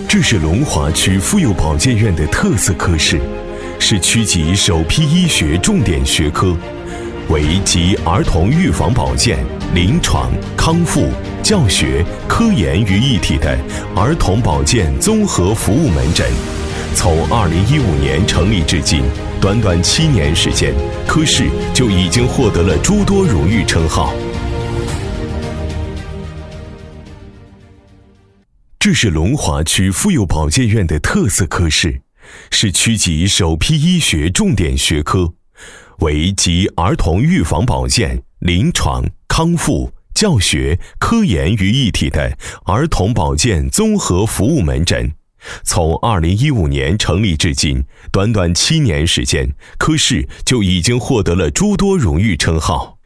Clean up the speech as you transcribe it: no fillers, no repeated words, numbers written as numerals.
这是龙华区妇幼保健院的特色科室，是区级首批医学重点学科，为集儿童预防保健、临床、康复、教学、科研于一体的儿童保健综合服务门诊。从2015年成立至今，短短7年时间，科室就已经获得了诸多荣誉称号。这是龙华区妇幼保健院的特色科室，是区级首批医学重点学科，为集儿童预防保健、临床、康复、教学、科研于一体的儿童保健综合服务门诊。从2015年成立至今，短短7年时间，科室就已经获得了诸多荣誉称号。